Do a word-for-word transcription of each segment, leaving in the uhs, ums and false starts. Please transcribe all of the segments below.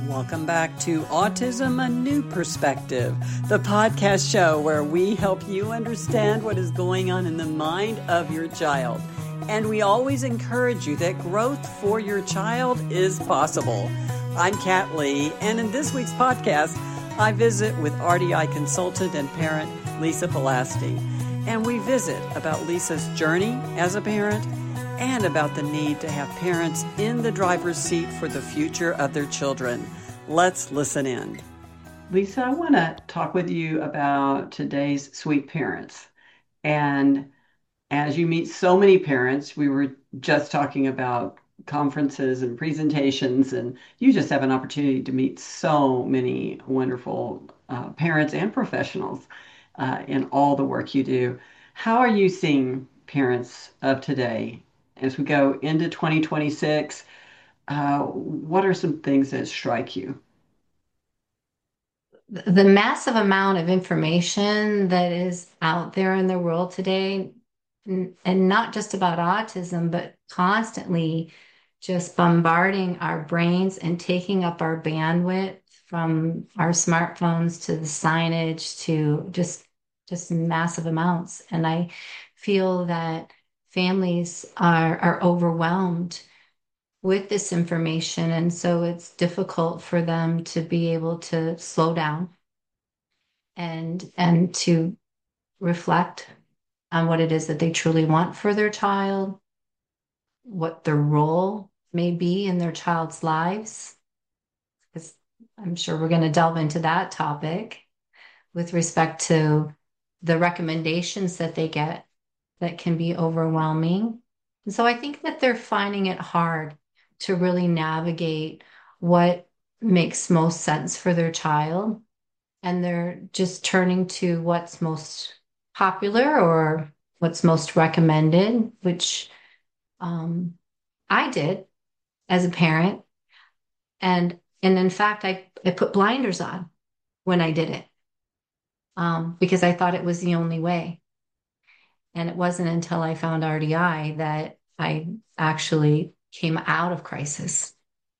Welcome back to Autism, A New Perspective, the podcast show where we help you understand what is going on in the mind of your child. And we always encourage you that growth for your child is possible. I'm Kat Lee, and in this week's podcast, I visit with R D I consultant and parent Lisa Pelasti. And we visit about Lisa's journey as a parent and about the need to have parents in the driver's seat for the future of their children. Let's listen in. Lisa, I want to talk with you about today's sweet parents. And as you meet so many parents, we were just talking about conferences and presentations, and you just have an opportunity to meet so many wonderful uh, parents and professionals uh, in all the work you do. How are you seeing parents of today as we go into twenty twenty-six? Uh, what are some things that strike you? The massive amount of information that is out there in the world today, and, and not just about autism, but constantly just bombarding our brains and taking up our bandwidth from our smartphones to the signage to just just massive amounts. And I feel that families are are overwhelmed with this information. And so it's difficult for them to be able to slow down and and to reflect on what it is that they truly want for their child, what their role may be in their child's lives. Because I'm sure we're going to delve into that topic with respect to the recommendations that they get that can be overwhelming. And so I think that they're finding it hard to really navigate what makes most sense for their child. And they're just turning to what's most popular or what's most recommended, which um, I did as a parent. And and in fact, I, I put blinders on when I did it um, because I thought it was the only way. And it wasn't until I found R D I that I actually came out of crisis.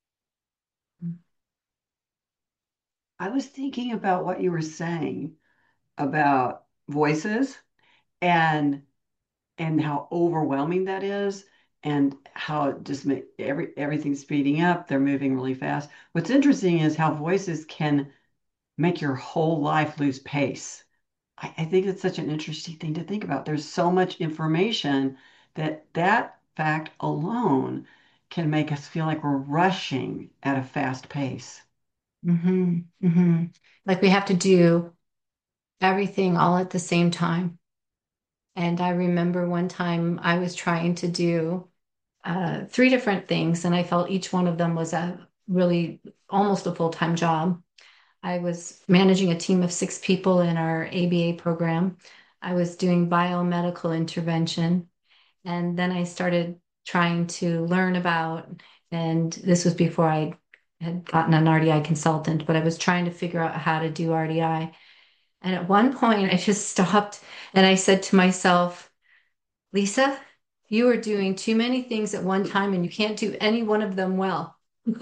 I was thinking about what you were saying about voices and and how overwhelming that is and how it just make every everything's speeding up. They're moving really fast. What's interesting is how voices can make your whole life lose pace. I, I think it's such an interesting thing to think about. There's so much information that that fact alone can make us feel like we're rushing at a fast pace. hmm hmm Like we have to do everything all at the same time. And I remember one time I was trying to do uh, three different things, and I felt each one of them was a really almost a full-time job. I was managing a team of six people in our A B A program. I was doing biomedical intervention, and then I started trying to learn about, and this was before I had gotten an R D I consultant, but I was trying to figure out how to do R D I. And at one point, I just stopped and I said to myself, Lisa, you are doing too many things at one time and you can't do any one of them well.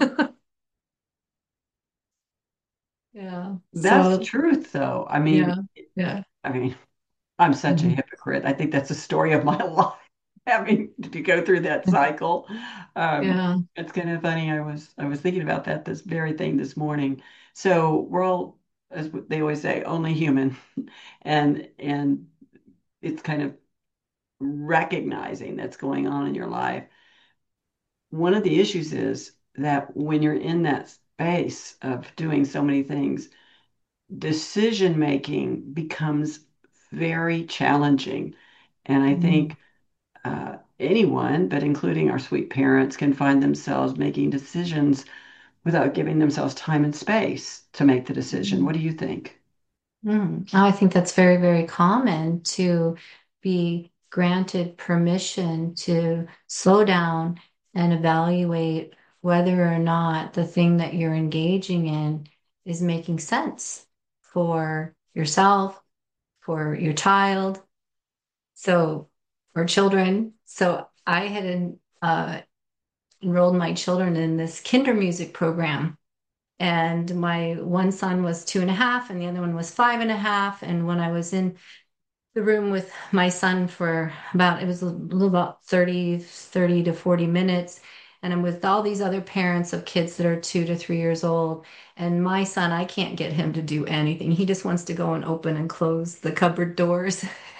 Yeah. That's the So, truth, though. I mean, yeah, yeah. I mean, I'm such a Mhm. hypocrite. I think that's the story of my life, having to go through that cycle. Um, Yeah. it's kind of funny. I was I was thinking about that this very thing this morning. So we're all, as they always say, only human, and and it's kind of recognizing that's going on in your life. One of the issues is that when you're in that space of doing so many things, decision making becomes very challenging. And I Mhm. think uh, anyone, but including our sweet parents, can find themselves making decisions without giving themselves time and space to make the decision. What Mhm. do you think? Mm. I think that's very, very common to be granted permission to slow down and evaluate whether or not the thing that you're engaging in is making sense for yourself, for your child, so for children. So I had uh, enrolled my children in this kinder music program. And my one son was two and a half, and the other one was five and a half. And when I was in the room with my son for about, it was a little about thirty, thirty to forty minutes. And I'm with all these other parents of kids that are two to three years old. And my son, I can't get him to do anything. He just wants to go and open and close the cupboard doors.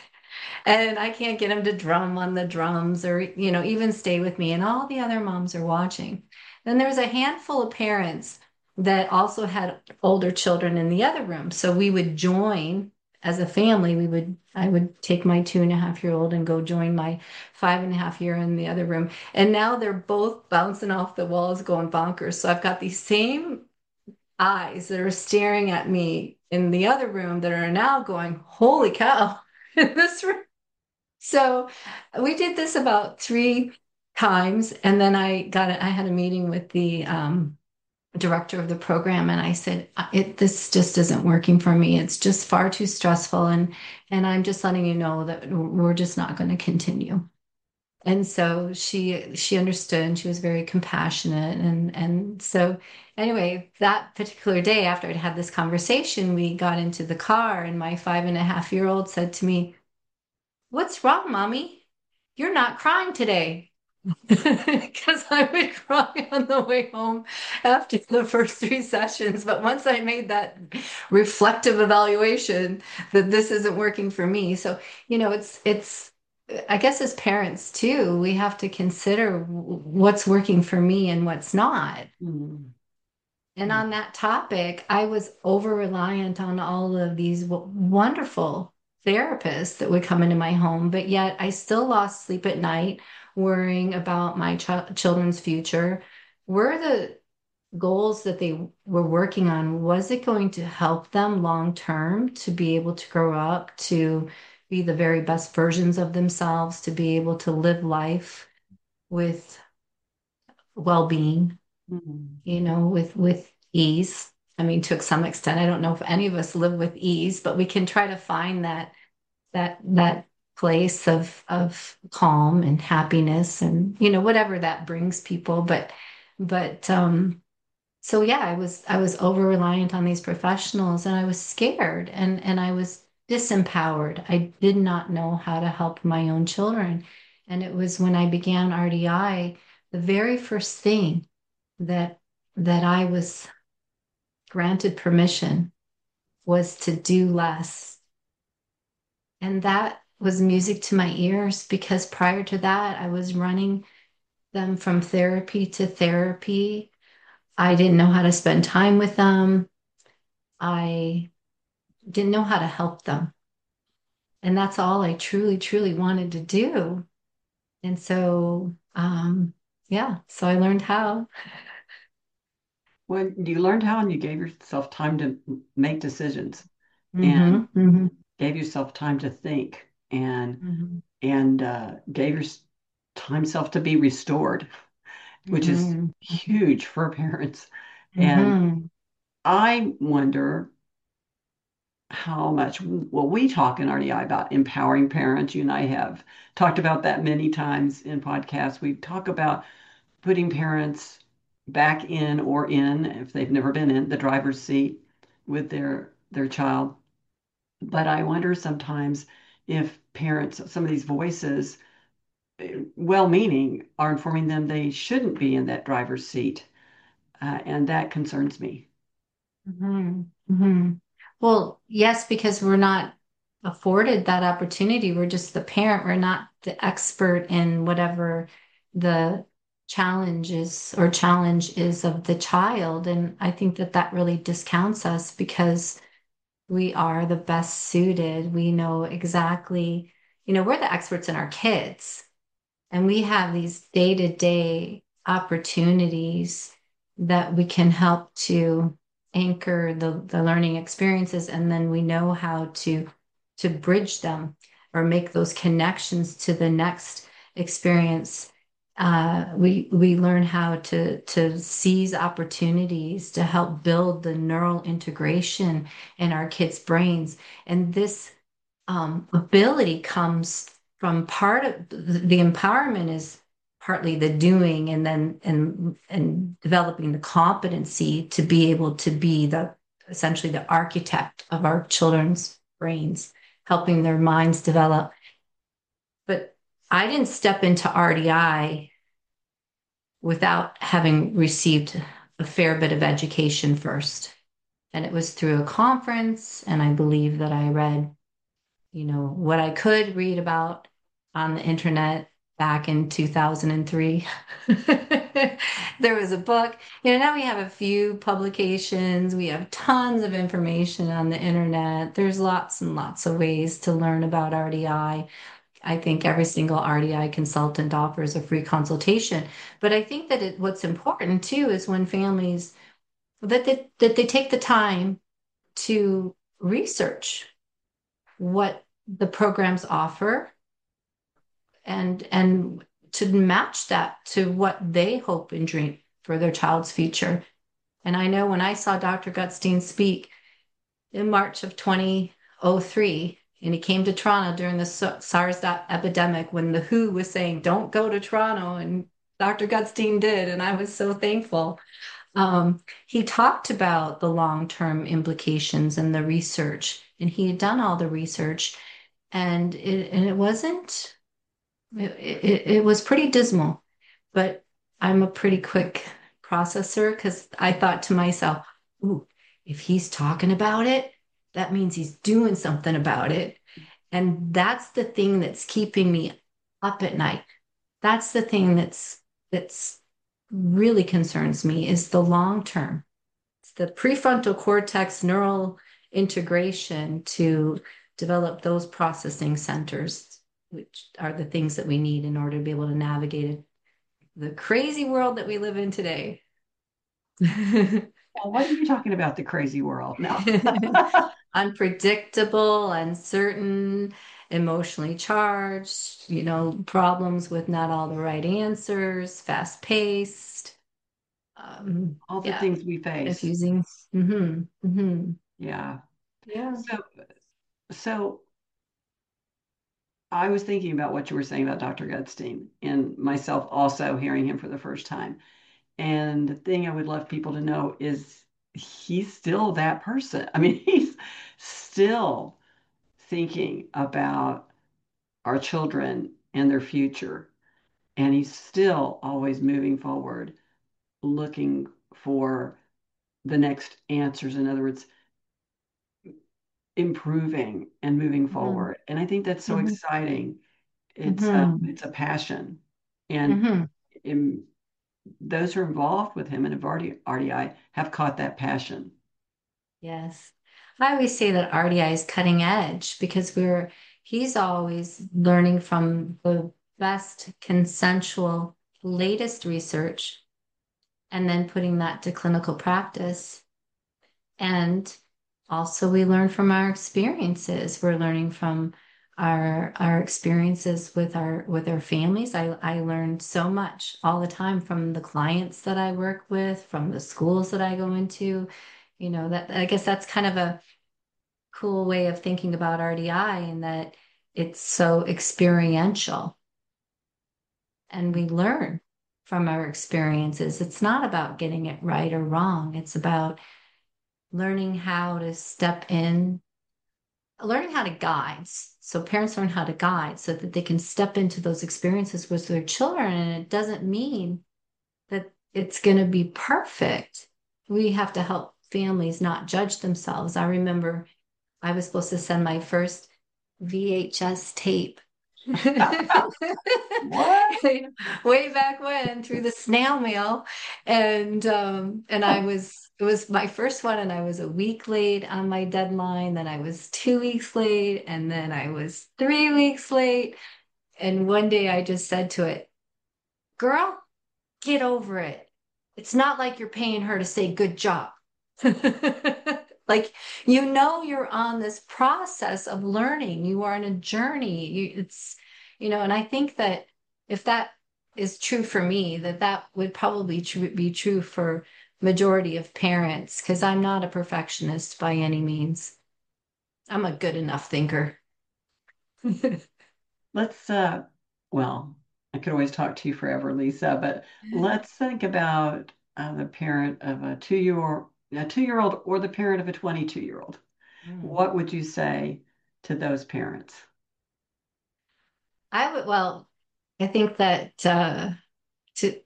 And I can't get him to drum on the drums or, you know, even stay with me. And all the other moms are watching. Then there's a handful of parents that also had older children in the other room. So we would join as a family. We would, I would take my two and a half year old and go join my five and a half year in the other room. And now they're both bouncing off the walls, going bonkers. So I've got these same eyes that are staring at me in the other room that are now going, holy cow, in this room. So we did this about three times, and then I got it. I had a meeting with the um, director of the program, and I said, "It this just isn't working for me. It's just far too stressful, and and I'm just letting you know that we're just not going to continue." And so she she understood, and she was very compassionate, and and so anyway, that particular day after I'd had this conversation, we got into the car, and my five and a half year old said to me, "What's wrong, mommy? You're not crying today." Because I would cry on the way home after the first three sessions. But once I made that reflective evaluation that this isn't working for me. So, you know, it's, it's, I guess as parents too, we have to consider what's working for me and what's not. Mm-hmm. And on that topic, I was over reliant on all of these w- wonderful therapists that would come into my home, but yet I still lost sleep at night worrying about my ch- children's future. Were the goals that they were working on, was it going to help them long term to be able to grow up to be the very best versions of themselves, to be able to live life with well-being? Mm-hmm. You know, with with ease. I mean, to some extent, I don't know if any of us live with ease, but we can try to find that that that place of of calm and happiness and you know whatever that brings people. But but um so yeah, I was I was over reliant on these professionals and I was scared and and I was disempowered. I did not know how to help my own children. And it was when I began R D I, the very first thing that that I was granted permission was to do less. And that was music to my ears because prior to that, I was running them from therapy to therapy. I didn't know how to spend time with them. I didn't know how to help them. And that's all I truly, truly wanted to do. And so, um, yeah, so I learned how. Well, you learned how and you gave yourself time to make decisions and Hmm. Hmm. gave yourself time to think and Hmm. and uh, gave your time self to be restored, which is Hmm. huge for parents. And Hmm. I wonder how much, well, we talk in R D I about empowering parents. You and I have talked about that many times in podcasts. We talk about putting parents back in or in, if they've never been in, the driver's seat with their their child. But I wonder sometimes if parents, some of these voices, well-meaning, are informing them they shouldn't be in that driver's seat. Uh, and that concerns me. Hmm. Hmm. Well, yes, because we're not afforded that opportunity. We're just the parent. We're not the expert in whatever the challenge is or challenge is of the child. And I think that that really discounts us because we are the best suited. We know exactly, you know, we're the experts in our kids. And we have these day-to-day opportunities that we can help to anchor the, the learning experiences, and then we know how to to bridge them or make those connections to the next experience. Uh, we we learn how to to seize opportunities to help build the neural integration in our kids' brains, and this um, ability comes from part of the empowerment is partly the doing, and then and and developing the competency to be able to be the essentially the architect of our children's brains, helping their minds develop. But I didn't step into R D I without having received a fair bit of education first. And it was through a conference, and I believe that I read, you know, what I could read about on the internet back in two thousand three. There was a book. You know, now we have a few publications, we have tons of information on the internet. There's lots and lots of ways to learn about R D I. I think every single R D I consultant offers a free consultation. But I think that it, what's important too is when families that they, that they take the time to research what the programs offer and and to match that to what they hope and dream for their child's future. And I know when I saw Doctor Gutstein speak in March of twenty oh three, and he came to Toronto during the SARS epidemic when the W H O was saying, don't go to Toronto, and Doctor Gutstein did, and I was so thankful. Um, he talked about the long-term implications and the research, and he had done all the research, and it and it wasn't it, it, it was pretty dismal. But I'm a pretty quick processor because I thought to myself, ooh, if he's talking about it, that means he's doing something about it. And that's the thing that's keeping me up at night. That's the thing that's that's really concerns me is the long term. It's the prefrontal cortex neural integration to develop those processing centers, which are the things that we need in order to be able to navigate the crazy world that we live in today. Well, what are you talking about? The crazy world? No. Unpredictable, uncertain, emotionally charged, you know, problems with not all the right answers, fast paced. Um, All the yeah, things we face. confusing. Mm-hmm. Mm-hmm. Yeah. Yeah. So, so I was thinking about what you were saying about Doctor Gutstein and myself also hearing him for the first time. And the thing I would love people to know is he's still that person. I mean, he's still thinking about our children and their future. And he's still always moving forward, looking for the next answers. In other words, improving and moving Mm-hmm. forward. And I think that's so Mm-hmm. exciting. It's a, Mm-hmm. it's a passion. And Mm-hmm. in, those who are involved with him and have already R D I have caught that passion. Yes. I always say that R D I is cutting edge because we're he's always learning from the best consensual latest research and then putting that to clinical practice. And also we learn from our experiences. We're learning from our our experiences with our with our families. I I learned so much all the time from the clients that I work with, from the schools that I go into. You know, that I guess that's kind of a cool way of thinking about R D I in that it's so experiential and we learn from our experiences. It's not about getting it right or wrong. It's about learning how to step in, learning how to guide. So parents learn how to guide so that they can step into those experiences with their children. And it doesn't mean that it's going to be perfect. We have to help families not judge themselves. I remember I was supposed to send my first V H S tape What? way back when through the snail mail, and um and I was it was my first one, and I was a week late on my deadline, then I was two weeks late, and then I was three weeks late. And one day I just said to it, girl, get over it. It's not like you're paying her to say good job. Like, you know, you're on this process of learning. You are on a journey. You, it's, you know, and I think that if that is true for me, that that would probably tru be true for majority of parents, because I'm not a perfectionist by any means. I'm a good enough thinker. Let's, uh, well, I could always talk to you forever, Lisa, but let's think about uh, the parent of a two-year-old, a two-year-old or the parent of a twenty-two-year-old. Mm. What would you say to those parents? I would, well, I think that uh, to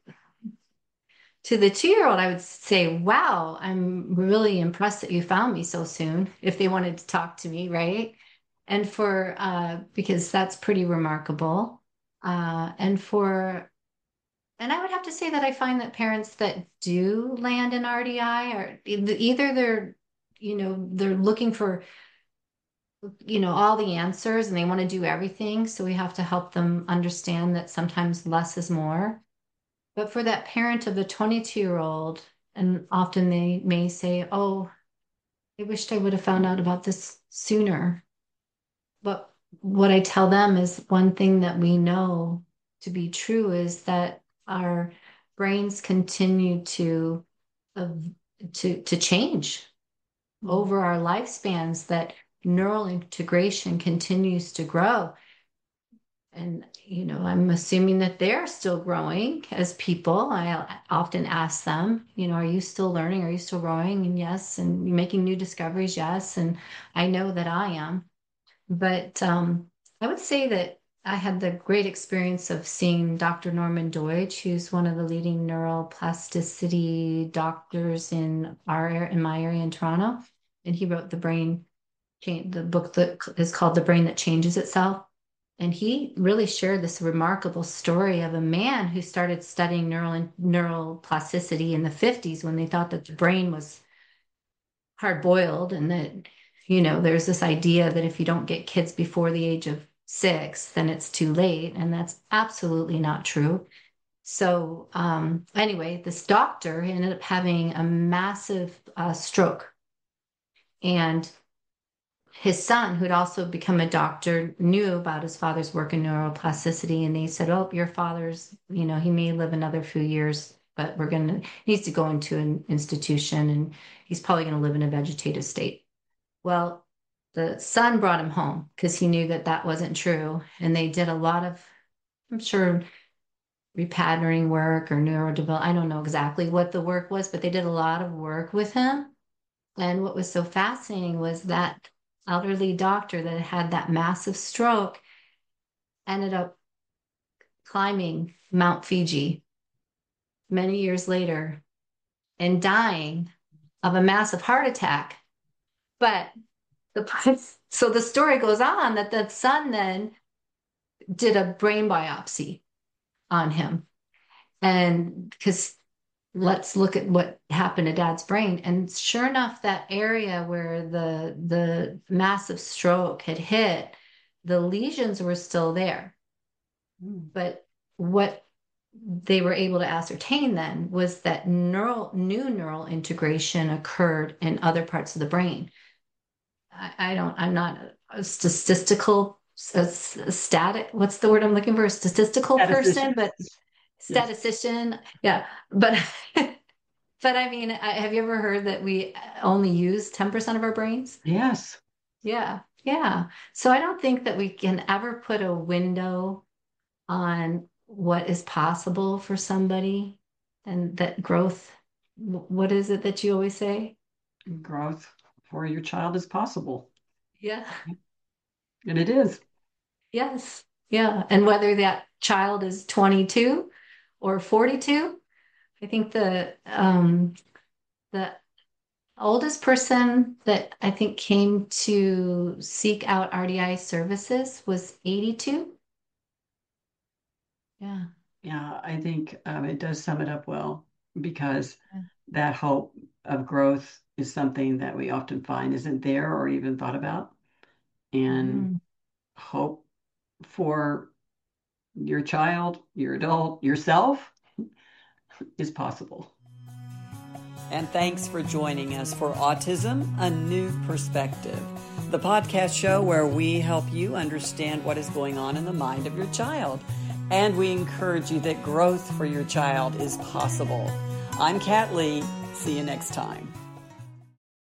to the two-year-old, I would say, wow, I'm really impressed that you found me so soon, if they wanted to talk to me, right? And for uh, because that's pretty remarkable. Uh, and for and I would have to say that I find that parents that do land in R D I are either they're, you know, they're looking for, you know, all the answers and they want to do everything. So we have to help them understand that sometimes less is more. But for that parent of the twenty-two year old, and often they may say, oh, I wished I would have found out about this sooner. But what I tell them is one thing that we know to be true is that our brains continue to uh, to to change Mm. over our lifespans, that neural integration continues to grow. And, you know, I'm assuming that they're still growing as people. I often ask them, you know, are you still learning? Are you still growing? And yes, and making new discoveries, yes. And I know that I am. But um, I would say that I had the great experience of seeing Doctor Norman Deutsch, who's one of the leading neuroplasticity doctors in our in my area in Toronto, and he wrote the brain, the book that is called The Brain That Changes Itself. And he really shared this remarkable story of a man who started studying neural neural plasticity in the fifties when they thought that the brain was hard boiled, and that, you know, there's this idea that if you don't get kids before the age of six, then it's too late. And that's absolutely not true. So, um, anyway, this doctor ended up having a massive uh, stroke. And his son, who'd also become a doctor, knew about his father's work in neuroplasticity. And they said, oh, your father's, you know, he may live another few years, but we're going to, he needs to go into an institution and he's probably going to live in a vegetative state. Well, the son brought him home because he knew that that wasn't true. And they did a lot of, I'm sure, repatterning work or neurodevelopment. I don't know exactly what the work was, but they did a lot of work with him. And what was so fascinating was that elderly doctor that had that massive stroke ended up climbing Mount Fuji many years later and dying of a massive heart attack. But the so the story goes on that the son then did a brain biopsy on him. And because let's look at what happened to dad's brain. And sure enough, that area where the the massive stroke had hit, the lesions were still there. Mm. But what they were able to ascertain then was that neural new neural integration occurred in other parts of the brain. I, I don't, I'm not a statistical, a, a static, what's the word I'm looking for? A statistical person, Statistician. but Yes. statistician. Yeah. But, but I mean, I, have you ever heard that we only use ten percent of our brains? Yes. Yeah. Yeah. So I don't think that we can ever put a window on what is possible for somebody, and that growth. What is it that you always say? Growth for your child is possible. Yeah. And it is. Yes. Yeah. And whether that child is twenty-two or forty-two, I think the um the oldest person that I think came to seek out R D I services was eighty-two. Yeah. Yeah, I think um, it does sum it up well because that hope of growth is something that we often find isn't there or even thought about. And Mhm. hope for your child, your adult, yourself is possible. And thanks for joining us for Autism, A New Perspective, the podcast show where we help you understand what is going on in the mind of your child. And we encourage you that growth for your child is possible. I'm Kat Lee. See you next time.